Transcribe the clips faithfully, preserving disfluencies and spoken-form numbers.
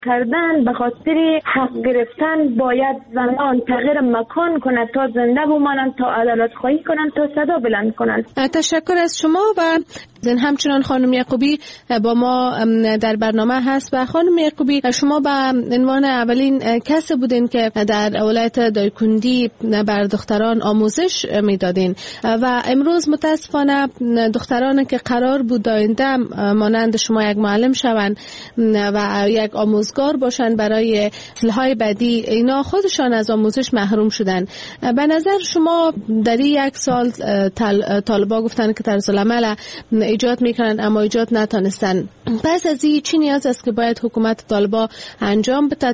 کردن به خاطر حق گرفتن باید زنان تغییر مکان کنند تا زنده بمانند، تا عدالت خواهی کنند، تا صدا بلند کنند. تشکر از شما. و همچنان خانم یعقوبی با ما در برنامه هست. و خانم یعقوبی، شما به عنوان اولین کسی بودین که در ولایت دایکنډي بر دختران آموزش میدادین و امروز متاسفانه دختران که قرار بود آینده مانند شما یک معلم شوند و یک آموزگار باشند برای نسل‌های بعدی، اینا خودشان از آموزش محروم شدن. به نظر شما در یک سال طالبا گفتن که طرز العمل ایجاد میکنن اما ایجاد نتونستن، پس از این چی نیاز است که باید حکومت طالبا انجام بده؟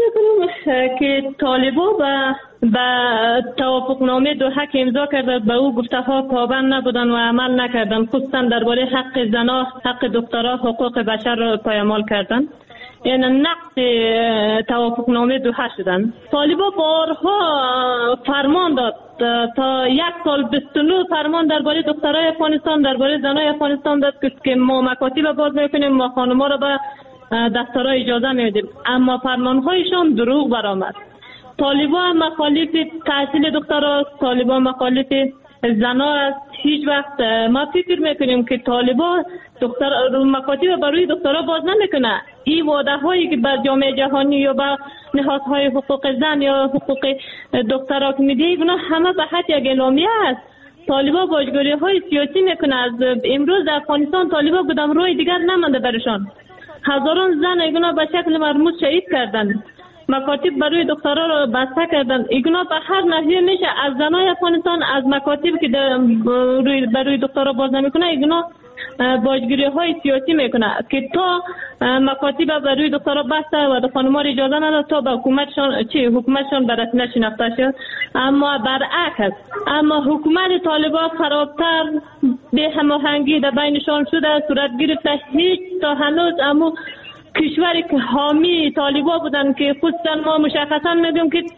که طالبا به به توافقنامه دوحه که امضا کرده به او گفته ها پابند نبودن و عمل نکردن، خصوصا درباره حق زنا، حق دخترها، حقوق بشر را پایمال کردن، یعنی نقض توافقنامه دوحه شدن. طالبا بارها فرمان داد، تا یک سال بیست و نه فرمان درباره دخترای افغانستان، درباره زنای افغانستان داد که ما مکاتب باز میکنیم، ما خانم‌ها را به دستورا اجازه میدیم، اما فرمانهایشان دروغ برآمد. طالبان مخالف تحصیل دخترها، طالبان مخالف زنا است. هیچ وقت ما فکر میکنیم که طالبان دختر مکاتب برای دخترها باز نمیکنه. این وعده هایی که بر جامعه جهانی یا به نهادهای حقوق زن یا حقوق دخترها که میده، اینا همه به حد یک اعلامیه است. طالبان باجگیری های سیاسی میکنه. از امروز در افغانستان طالبان گدام روی دیگر نمانده برشان. هزاران زن ایگنا به شکل مرموز شهید کردند، مکاتب برای دخترها را بسته کردند. ایگنا به هر نحوه میشه از زنای افغانستان، از مکاتب که روی برای دخترها باز نمیکنه، ایگنا باجگیری های سیاسی میکنه که تا مکاتب برای دخترها بسته و خانم‌ها را اجازه نداد تا به حکومتشان چی حکومتشان به رسمیت شناخته شد. اما برعکس، اما حکومت طالبان خرابتر، به هماهنگی در بینشان شده صورت گرفته. هیچ تا هنوز اما کشوری که حامی طالبان بودن که خصوصا ما مشخصا میگیم که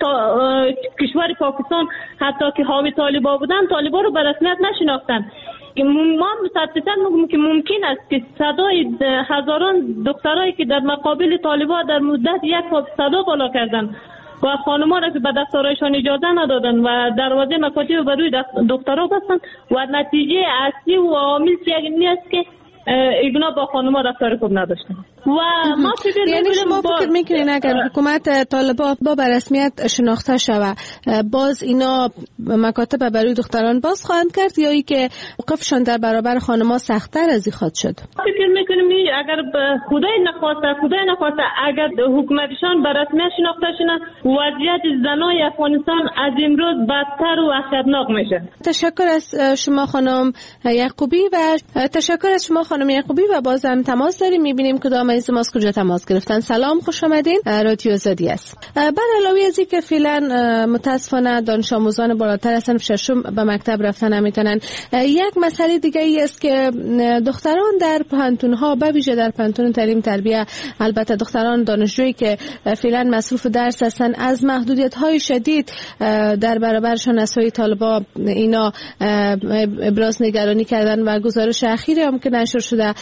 کشور پاکستان حتی که حامی طالبان بودن، طالبان رو به رسمیت نشناختن. ما مصدقاً میگم که ممکن است که صدای هزاران دخترایی که در مقابل طالبان در مدت یک سال صدا بالا کردن و خانم‌ها را که به دستورایشان اجازه ندادن و دروازه مکاتب بروی دخترها بستن و نتیجه اصلی و عامل یک نیست که ایگنا با خانم‌ها رفتار خوب نداشتن. و ما فکر یعنی شما فکر میکنین اگر حکومت طالبان با به رسمیت شناخته شود باز اینا مکاتب برای دختران باز خواهند کرد یا ای که موقفشان در برابر خانم‌ها سخت‌تر از این خواهد شد؟ فکر میکنیم اگر خدای نخواسته خدای نخواسته اگر حکومتشان به رسمیت شناخته شدن، وضعیت زنای افغانستان از امروز بدتر و وحشتناک میشه. تشکر از شما خانم یعقوبی و تشکر از شما خانم یعقوبی و بازم تماس داریم. میبینیم کدام از ماست کجا تماس گرفتن. سلام، خوش آمدین. رادیو آزادی است. بر علاوه از اینکه فعلا متاسفانه دانش آموزان بالاتر از صنف ششم به مکتب رفتن نمیتونن، یک مسئله دیگه ای است که دختران در پانتون ها به ویژه در پانتون تعلیم تربیت، البته دختران دانشجویی که فعلا مصروف درس هستن، از محدودیت های شدید در برابرشان از سوی طالبان اینا ابراز نگرانی کردن و گزارش اخیری هم که نشر شده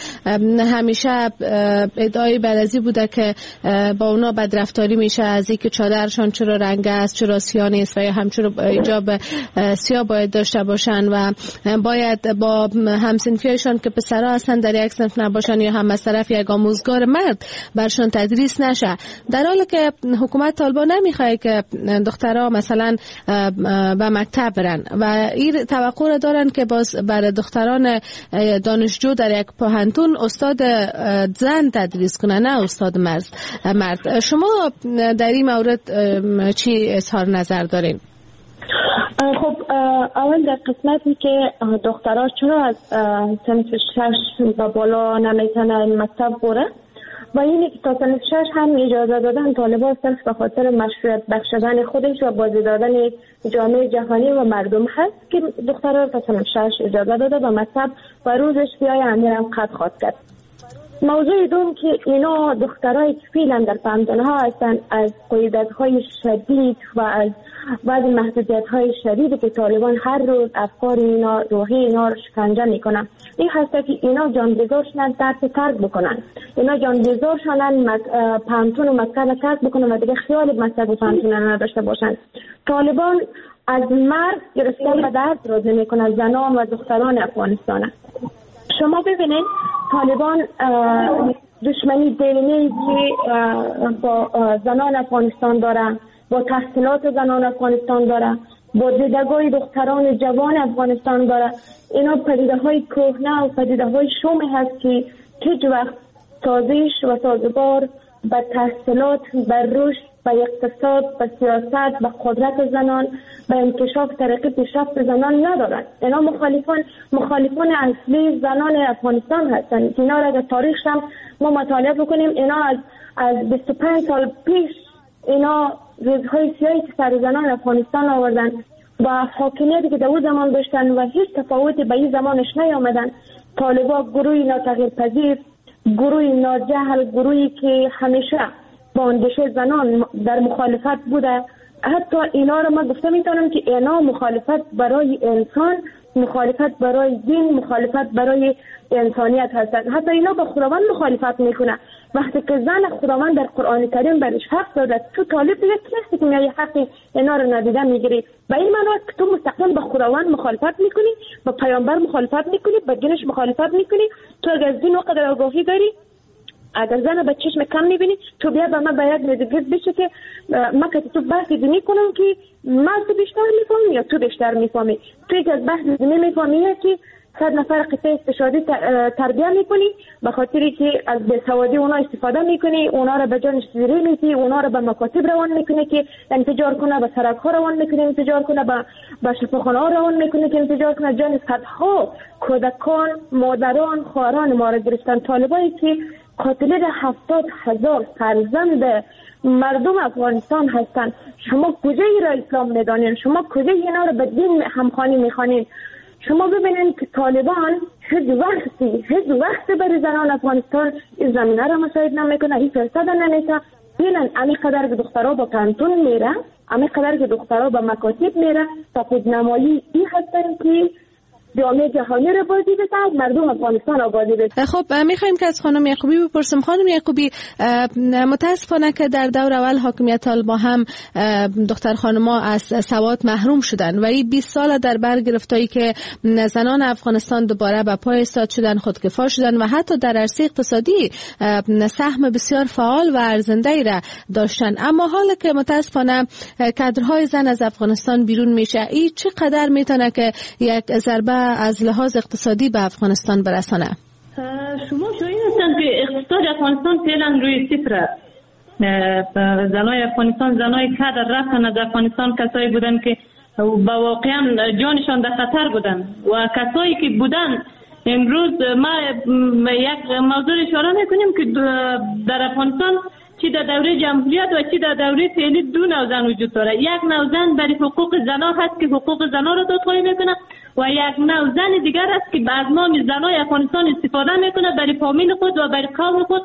همیشه ادعای برازی بوده که با اونا بدرفتاری میشه، از اینکه چادرشان چرا رنگ است، چرا سیاه نیست و یا همچنین حجاب سیاه باید داشته باشن و باید با همسنفیایشان که پسرها هستن در یک صنف نباشن یا هم از طرف یک آموزگار مرد برشان تدریس نشه، در حالی که حکومت طالبان نمیخواد که دخترها مثلا به مکتب برن و این توقع را دارن که باز برای دختران دانشجو در یک پانتون استاد زن تدریس کنه نه استاد مرد. شما در این مورد چی اظهار نظر دارین؟ خب اول در قسمتی که دخترها چرا از صنف شش و بالا نمیتونن مکتب بره و اینه که تا صنف شش هم اجازه دادن طالبان صرف به خاطر مشروعیت بخشیدن خودش و بازی دادن جامعه جهانی و مردم هست که دخترها تا صنف شش اجازه داده و مکتب و روزش بیای امیرم قد خواد کرد. موضوع دوم که اینا دخترای که فعلا در پانتونها هستن از قیودهای شدید و از بعض محدودیت های شدیدی که طالبان هر روز افکار اینا، روحی اینا رو شکنجه میکنن. این هسته که اینا جانبازار شدن درس ترک بکنن، اینا جانبازار شدن پانتون و مکتب ترک بکنن و دیگه خیال مکتب و پانتون نداشته باشن. طالبان از مرد گرفتن به درد روز میکنن زنان و دختران افغانستان. شما ببینید طالبان دشمنی دینی که با زنان افغانستان داره، با تحصیلات زنان افغانستان داره، با دیدگاه دختران جوان افغانستان داره. اینا پدیده های کهنه و پدیده های شومی هست که هیچ وقت سازش و سازگار به تحصیلات، به رشد، به اقتصاد، به سیاست، به قدرت زنان، به انکشاف طریق پیشرفت زنان ندارند. اینا مخالفان مخالفان اصلی زنان افغانستان هستند. اینا را در تاریخش هم ما مطالعه بکنیم، اینا از از بیست و پنج سال پیش اینا روزهای سیاهی که سر زنان افغانستان آوردن و حاکمیتی که در اون زمان داشتن و هیچ تفاوتی به این زمانش نیامدن. طالبا گروهی ناتغییرپذیر، گروهی ناجهل، گروهی که همیشه با اندیشه زنان در مخالفت بوده. حتی اینا رو من گفته میتونم که اینا مخالفت برای انسان، مخالفت برای دین، مخالفت برای انسانیت هستند. حتی اینا با خداوند مخالفت میکنه. وقتی که زن خداوند در قرآن کریم برش حق داده، تو طالب دیگه کسی که میای حق اینا رو ندیده میگیری. به این معنی است که تو مستقیم با خداوند مخالفت میکنی، با پیامبر مخالفت میکنی، با دینش مخالفت میکنی. تو اگر از دین و قدر آگاهی داری، اگر زن به چشم کم میبینی، تو بیا به من باید میگید بشه که من که تو بحث دینی کنم که من تو بیشتر میفهمی یا تو بیشتر میفهمی. تو که از بحث دینی میفهمی که صد نفر قطعه استشهادی تربیه میکنی به خاطری که از بیسوادی اونا استفاده میکنی، اونا رو به جانش زیری میتی، اونا رو به مکاتب روان میکنی که انفجار کنه، به سرک ها روان میکنی انفجار کنه، به به شفاخانه ها روان میکنی که انفجار کنه. جان صدها کودکان، مادران، خواهران ما رو گرفتن. طالبایی که قاتلین هفتاد هزار فرزند مردم افغانستان هستند. شما کجای را اسلام میدانین؟ شما کجای اینا رو به دین همخوانی میخوانین؟ شما ببینید که طالبان هیچ وقتی هیچ وقتی برای زنان افغانستان این زمینه را مساعد نمیکنه، این فرصت نمیده. ببینن امی قدر که دخترها با پانتون میره، امی قدر که دخترها با مکاتب میره، تقلید نمایی این هستن که جامعه جهانی رو بازی بده، مردم افغانستان رو بازی بده. خب میخوایم که از خانم یعقوبی بپرسیم. خانم یعقوبی، متاسفانه که در دور اول حاکمیت طالبان هم دختر خانما از سواد محروم شدن و این بیست سال در بر گرفتایی که زنان افغانستان دوباره به پای ایستاد شدن، خودکفا شدن و حتی در عرصه اقتصادی سهم بسیار فعال و ارزنده را داشتن. اما حالا که متاسفانه کادرهای زن از افغانستان بیرون میشه، این چقدر میتونه که یک ضربه از لحاظ اقتصادی به افغانستان برسانه؟ شما شاید هستند که اقتصاد افغانستان فعلا روی صفر است. زنای افغانستان، زنای کادر رفتن از افغانستان کسایی بودن که با واقعا جانشان در خطر بودن و کسایی که بودن امروز ما یک موضوع اشاره میکنیم که در افغانستان چی در دوره جمهوریت و چی در دوره فعلی دو نوع زن وجود داره. یک نوع زن برای حقوق زنا هست که حقوق زنا را دادخواهی میکنه و یک نوع زن دیگر است که از نام زنای افغانستان استفاده میکنه برای فامیل خود و برای قوم خود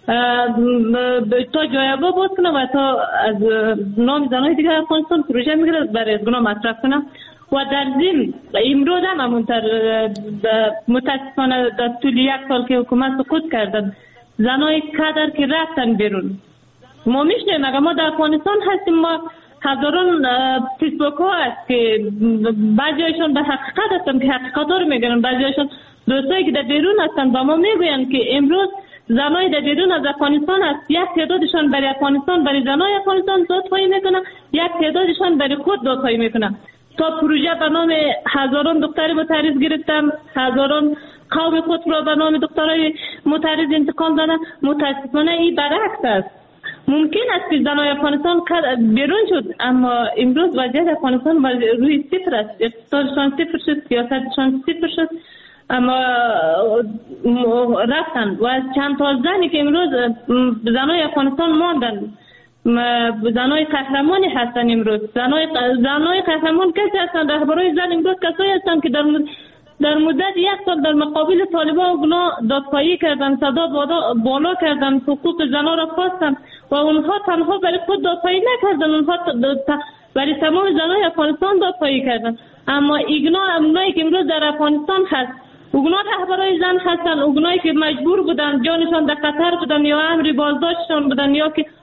تا جایگاه باز کنه و تا از نام زنای دیگر افغانستان پروژه میگیره برای از گناه مصرف کنه. و در ضمن امروز هم همونطور متاسفانه در طول یک سال که حکومت سقوط کردن، زنای کادر که رفتن بیرون. ما میشنیم اگر ما در افغانستان هستیم، ما هزاران فیسبوک ها هست که بعضیشون به حقیقت هستن که حقیقت ها رو میگن، بعضیشون دوستایی که در بیرون هستن با ما میگوین که امروز زنای در بیرون از افغانستان هست، یک تعدادشان برای افغانستان، برای زنای افغانستان دادخواهی میکنن، یک تعدادشان برای خود دادخواهی میکنن. تا پروژه به نام هزاران دختر متعرض گرفتم، هزاران قوم خود را به نام دخترای متعرض انتقام دادن. متاسفانه این برعکس است. ممکن است که زنای افغانستان بیرون شد، اما امروز وضعیت افغانستان روی صفر است. اقتصادشان صفر شد، سیاستشان صفر شد، اما رفتن و از چند تا زنی که امروز زنای افغانستان ماندن، زنای قهرمانی هستن. امروز زنای زنای قهرمان کسی هستن؟ رهبرای زن امروز کسایی هستن که در در مدت یک سال در مقابل طالبان اونا دادخواهی کردن، صدا بالا کردن، حقوق زنان را خواستن و اونها تنها برای خود دادخواهی نکردن، اونها برای تمام زنان افغانستان دادخواهی کردن. اما ایگنا اونایی که امروز در افغانستان هست، اونا رهبرای زن هستن، اونایی که مجبور بودن جانشان در قطر بودن یا امر بازداشتشان بودن یا که